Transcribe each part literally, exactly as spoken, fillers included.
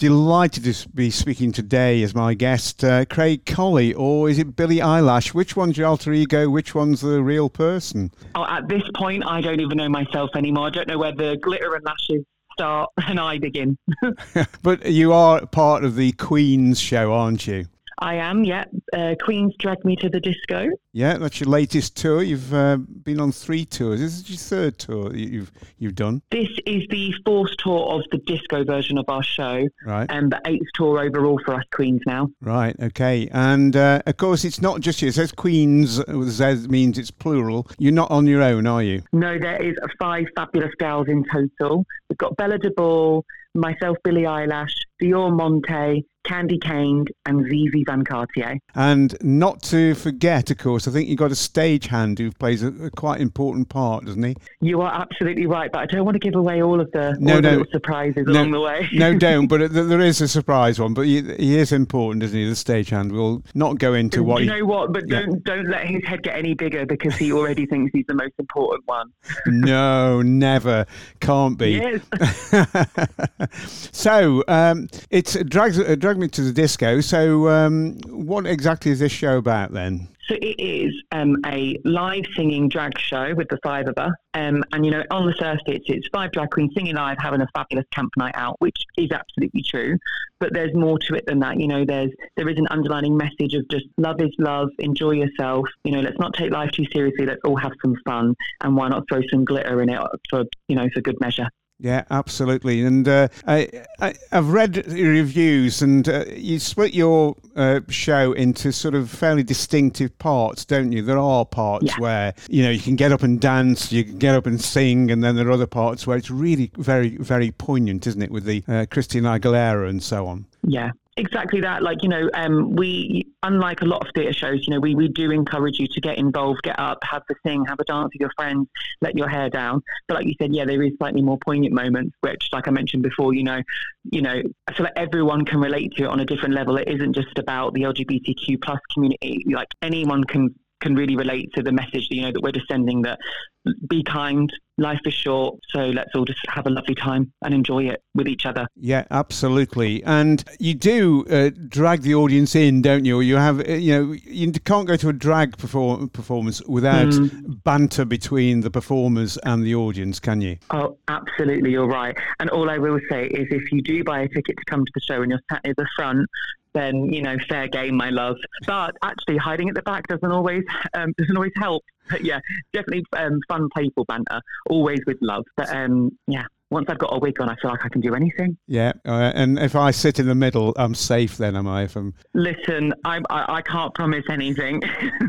delighted to be speaking today as my guest, uh, Craig Colley, or is it Billie Eyelash? Which one's your alter ego? Which one's the real person? Oh, at this point, I don't even know myself anymore. I don't know where the glitter and lashes start and I begin. But you are part of the Queen's show, aren't you? I am, yeah. Uh, Queen's Drag Me to the Disco. Yeah, that's your latest tour. You've uh, been on three tours. This is your third tour that you've you've done. This is the fourth tour of the disco version of our show. Right. And the eighth tour overall for us Queens now. Right, okay. And, uh, of course, it's not just you. It says Queens, Z means it's plural. You're not on your own, are you? No, there is five fabulous gals in total. We've got Bella DeBall, myself, Billie Eyelash, Dior Monte, Candy Kane and Zizi Van Cartier. And not to forget, of course, I think you've got a stagehand who plays a, a quite important part, doesn't he? You are absolutely right, but I don't want to give away all of the, no, all no, the little surprises no, along the way. No, don't, but there is a surprise one, but he, he is important, isn't he, the stagehand? We'll not go into what... Do you he, know what, but yeah. don't, don't let his head get any bigger because he already thinks he's the most important one. No, never. Can't be. Yes. So, um, it's drag, uh, drag Me to the Disco. So um, what exactly is this show about then? So it is um, a live singing drag show with the five of us. Um, and, you know, on the surface, it's, it's five drag queens singing live, having a fabulous camp night out, which is absolutely true. But there's more to it than that. You know, there's there is an underlining message of just love is love, enjoy yourself. You know, let's not take life too seriously. Let's all have some fun. And why not throw some glitter in it for, you know, for good measure. Yeah, absolutely. And uh, I, I, I've read reviews, and uh, you split your uh, show into sort of fairly distinctive parts, don't you? There are parts yeah. where, you know, you can get up and dance, you can get up and sing, and then there are other parts where it's really very, very poignant, isn't it, with the uh, Christina Aguilera and so on. Yeah. Exactly that. Like, you know, um, we, unlike a lot of theatre shows, you know, we, we do encourage you to get involved, get up, have the sing, have a dance with your friends, let your hair down. But like you said, yeah, there is slightly more poignant moments, which, like I mentioned before, you know, you know, I feel like everyone can relate to it on a different level. It isn't just about the L G B T Q plus community. Like anyone can can really relate to the message, you know, that we're just sending, that be kind, life is short, so let's all just have a lovely time and enjoy it with each other. Yeah, absolutely. And you do uh, drag the audience in, don't you? You have, you know, you can't go to a drag perform- performance without mm. banter between the performers and the audience, can you? Oh, absolutely, you're right. And all I will say is if you do buy a ticket to come to the show and you're sat near the front, then, you know, fair game, my love. But actually, hiding at the back doesn't always um, doesn't always help. But yeah, definitely um, fun, playful banter, always with love. But um, yeah, once I've got a wig on, I feel like I can do anything. Yeah, uh, and if I sit in the middle, I'm safe then, am I? If I'm... Listen, I'm, I, I can't promise anything.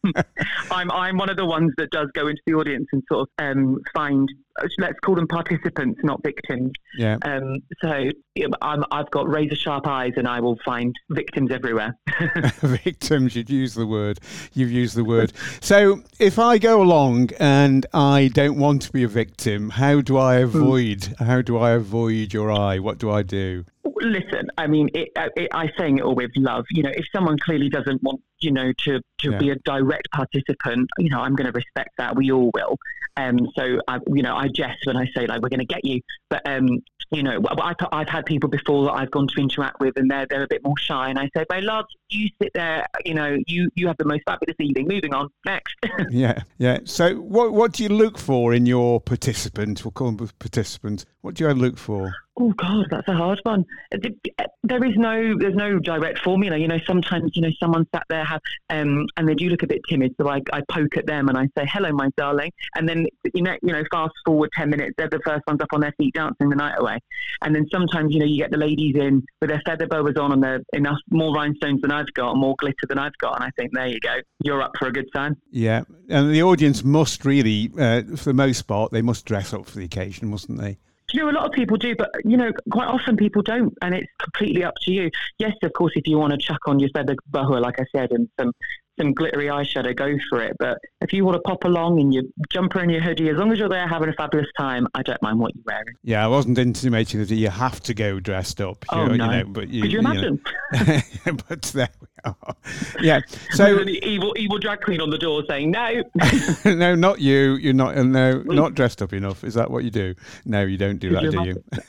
I'm I'm one of the ones that does go into the audience and sort of um, find, let's call them participants, not victims. Yeah. Um, so I'm, I've got razor sharp eyes and I will find victims everywhere. Victims, you'd use the word. You've used the word. So if I go along and I don't want to be a victim, how do I avoid, mm. how do I avoid your eye? What do I do? Listen, I mean, it, it, I'm saying it all with love. You know, if someone clearly doesn't want, you know, to, to yeah. be a direct participant, you know, I'm going to respect that. We all will. Um, so, I, you know, I jest when I say, like, we're going to get you. But, um, you know, I've, I've had people before that I've gone to interact with and they're, they're a bit more shy. And I say, my love, you sit there, you know, you, you have the most fabulous evening. Moving on. Next. yeah, yeah. So what what do you look for in your participant? We'll call them participants. What do you look for? Oh God, that's a hard one. There is no, there's no direct formula. You know, sometimes, you know, someone sat there have, um, and they do look a bit timid. So I, I poke at them and I say, "Hello, my darling." And then, you know, you know, fast forward ten minutes, they're the first ones up on their feet dancing the night away. And then sometimes, you know, you get the ladies in with their feather boas on and they're enough more rhinestones than I've got, more glitter than I've got. And I think, there you go, you're up for a good time. Yeah, and the audience must really, uh, for the most part, they must dress up for the occasion, mustn't they? You know, a lot of people do, but, you know, quite often people don't, and it's completely up to you. Yes, of course, if you want to chuck on your feather boa, like I said, and some, some glittery eyeshadow, go for it. But if you want to pop along in your jumper and your hoodie, as long as you're there having a fabulous time, I don't mind what you're wearing. Yeah, I wasn't intimating that you have to go dressed up. You oh, know, no. You know, but you, Could you imagine? You know, but there we Yeah. So the evil, evil drag queen on the door saying no. No, not you. You're not. Uh, no, not dressed up enough. Is that what you do? No, you don't do that, do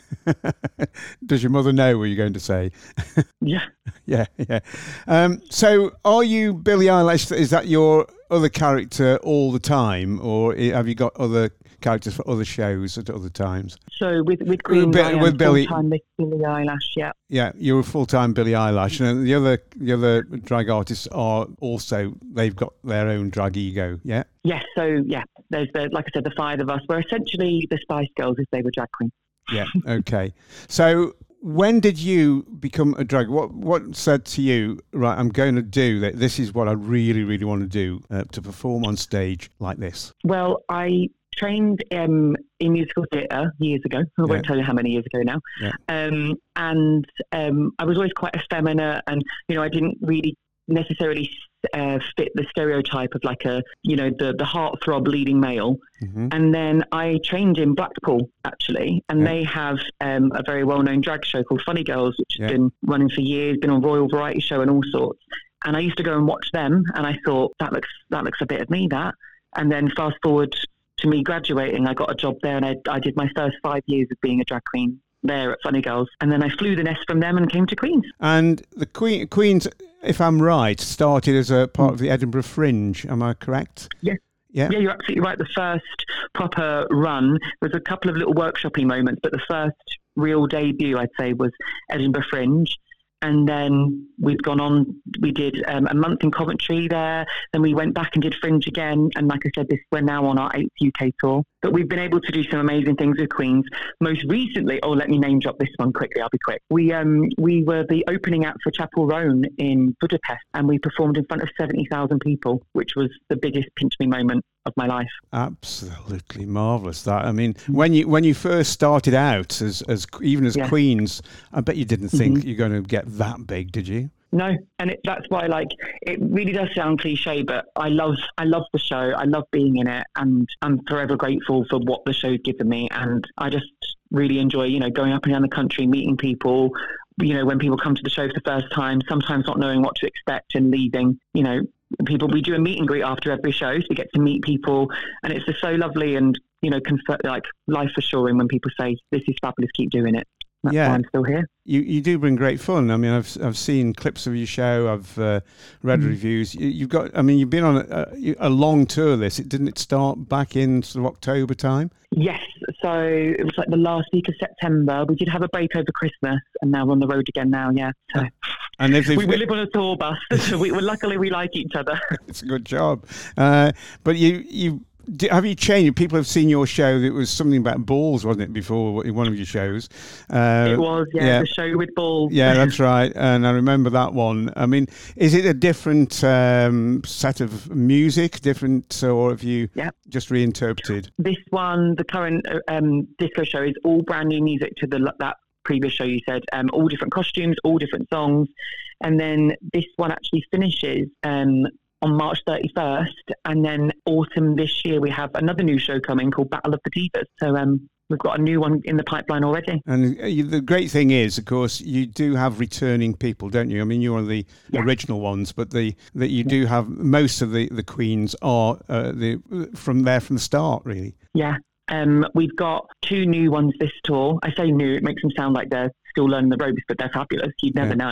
you? Does your mother know what you're going to say? Yeah. Yeah, yeah. Um, so, are you Billie Eilish? Is that your other character all the time, or have you got other characters for other shows at other times? So with with Queen, with, I am with Billie, full-time Billie Eilish. Yeah. Yeah, you're a full-time Billie Eilish, and the other the other drag artists are also, they've got their own drag ego. Yeah. Yes. So yeah, there's the, like I said, the five of us. We're essentially the Spice Girls if they were drag queens. Yeah. Okay. So, when did you become a drag? What what said to you, right, I'm going to do that. This is what I really, really want to do, uh, to perform on stage like this? Well, I trained um, in musical theatre years ago. I Yeah. won't tell you how many years ago now. Yeah. Um, and um, I was always quite effeminate, and, you know, I didn't really necessarily uh, fit the stereotype of like a, you know, the, the heartthrob leading male. Mm-hmm. And then I trained in Blackpool, actually, and Yeah. they have um, a very well-known drag show called Funny Girls, which has Yeah. been running for years, been on Royal Variety Show and all sorts. And I used to go and watch them, and I thought, that looks that looks a bit of me, that. And then fast forward to me graduating, I got a job there, and I, I did my first five years of being a drag queen there at Funny Girls. And then I flew the nest from them and came to Queen's. And the Queen, Queen's, if I'm right, started as a part of the Edinburgh Fringe. Am I correct? Yes. Yeah. Yeah, you're absolutely right. The first proper run was a couple of little workshoppy moments, but the first real debut, I'd say, was Edinburgh Fringe. And then we've gone on, we did um, a month in Coventry there. Then we went back and did Fringe again. And like I said, this we're now on our eighth U K tour. But we've been able to do some amazing things with Queens. Most recently, oh, let me name drop this one quickly. I'll be quick. We um we were the opening act for Chapel Roan in Budapest, and we performed in front of seventy thousand people, which was the biggest pinch me moment of my life. Absolutely marvellous. That, I mean, when you when you first started out as as even as Yeah. Queens, I bet you didn't think Mm-hmm. you're going to get that big, did you? No, and it, that's why, like, it really does sound cliche, but I love, I love the show. I love being in it, and I'm forever grateful for what the show's given me. And I just really enjoy, you know, going up and down the country, meeting people. You know, when people come to the show for the first time, sometimes not knowing what to expect and leaving. You know, people. We do a meet and greet after every show, so we get to meet people, and it's just so lovely and, you know, confer- like life assuring when people say, "This is fabulous, keep doing it." That's Yeah. why I'm still here. You you do bring great fun. I mean, I've I've seen clips of your show. I've uh, read Mm. reviews. You, you've got. I mean, you've been on a, a long tour. This it didn't it start back in sort of October time? Yes, so it was like the last week of September. We did have a break over Christmas, and now we're on the road again now, yeah. So And if we, we live on a tour bus, so we, we, luckily we like each other. it's a good job. Uh, but you you. Do- Have you changed? People have seen your show. It was something about balls, wasn't it, before in one of your shows? Uh, It was, yeah, yeah. the show with balls. Yeah, that's right. And I remember that one. I mean, is it a different um, set of music, different, or have you Yeah. just reinterpreted? This one, the current um, disco show, is all brand new music to the that previous show you said. Um, all different costumes, all different songs. And then this one actually finishes um, on March thirty-first, and then autumn this year we have another new show coming called Battle of the Divas. So um, we've got a new one in the pipeline already. And uh, you- the great thing is, of course, you do have returning people, don't you? I mean, you're one of the Yeah. original ones, but the that you do have most of the, the queens are uh, the from there from the start, really. Yeah. Um, we've got two new ones this tour. I say new, it makes them sound like they're still learning the ropes, but they're fabulous. You'd never Yeah. know.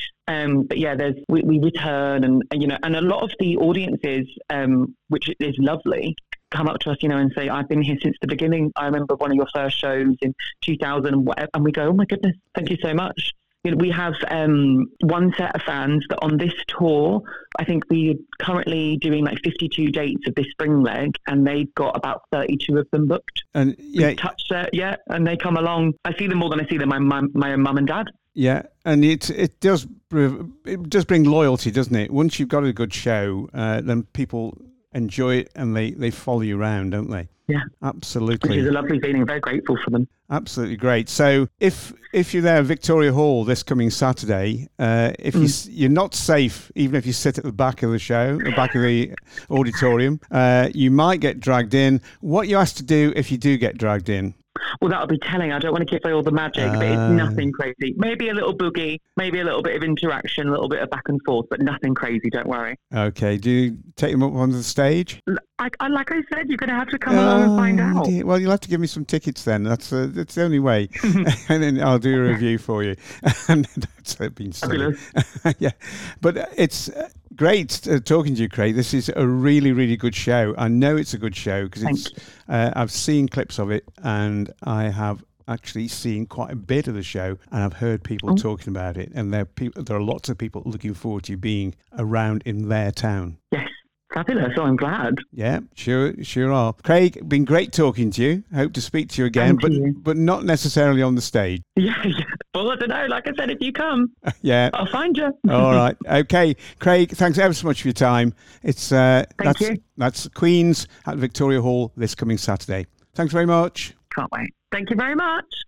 Um, but yeah, there's we, we return, and you know, and a lot of the audiences, um, which is lovely, come up to us, you know, and say, "I've been here since the beginning. I remember one of your first shows in two thousand and whatever," and we go, "Oh my goodness, thank you so much." You know, we have um, one set of fans that on this tour, I think we're currently doing like fifty-two dates of this spring leg, and they've got about thirty-two of them booked. And yeah, We've touched it, yeah, and they come along. I see them more than I see them, my mum, my mum and dad. yeah, and it it does br- it does bring loyalty, doesn't it? Once you've got a good show, uh, then people enjoy it and they, they follow you around, don't they? Yeah, Absolutely. which is a lovely feeling. Very grateful for them. Absolutely great. So if if you're there at Victoria Hall this coming Saturday, uh, if you, s- you're not safe, even if you sit at the back of the show, the back of the auditorium, uh, you might get dragged in. What you asked to do if you do get dragged in? Well, that'll be telling. I don't want to give away all the magic, uh, but it's nothing crazy. Maybe a little boogie, maybe a little bit of interaction, a little bit of back and forth, but nothing crazy. Don't worry. Okay. Do you take them up onto the stage? I, I, like I said, you're going to have to come oh, along and find out. Dear. Well, you'll have to give me some tickets then. That's uh, that's the only way. And then I'll do a review for you. And that's been silly. Yeah, but it's great uh, talking to you, Craig. This is a really, really good show. I know it's a good show because it's. Uh, I've seen clips of it, and I have actually seen quite a bit of the show, and I've heard people oh. talking about it. And there, people, there are lots of people looking forward to you being around in their town. Yes. Fabulous. Oh, I'm glad. Yeah, sure, sure are. Craig, been great talking to you. Hope to speak to you again, Thank but you. but not necessarily on the stage. Yeah, yeah. Well, I don't know. Like I said, if you come, yeah, I'll find you. All right. Okay, Craig. Thanks ever so much for your time. It's uh, Thank that's you. that's Queen's at Victoria Hall this coming Saturday. Thanks very much. Can't wait. Thank you very much.